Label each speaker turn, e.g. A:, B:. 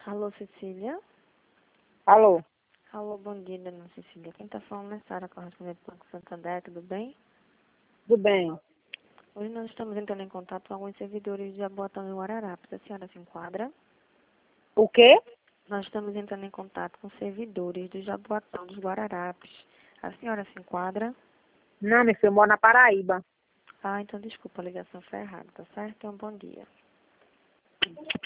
A: Alô, Cecília?
B: Alô,
A: Alô, bom dia, dona Cecília. Quem está falando é Sara, correspondente do Banco Santander, tudo bem?
B: tudo bem?
A: Hoje nós estamos entrando em contato com alguns servidores de Jaboatão e Guararapes. A senhora se enquadra?
B: O quê?
A: Nós estamos entrando em contato com servidores do Jaboatão dos Guararapes. A senhora se enquadra?
B: Não, meu filho, eu moro na Paraíba.
A: Ah, então desculpa, a ligação foi errada, tá certo? Então, bom dia.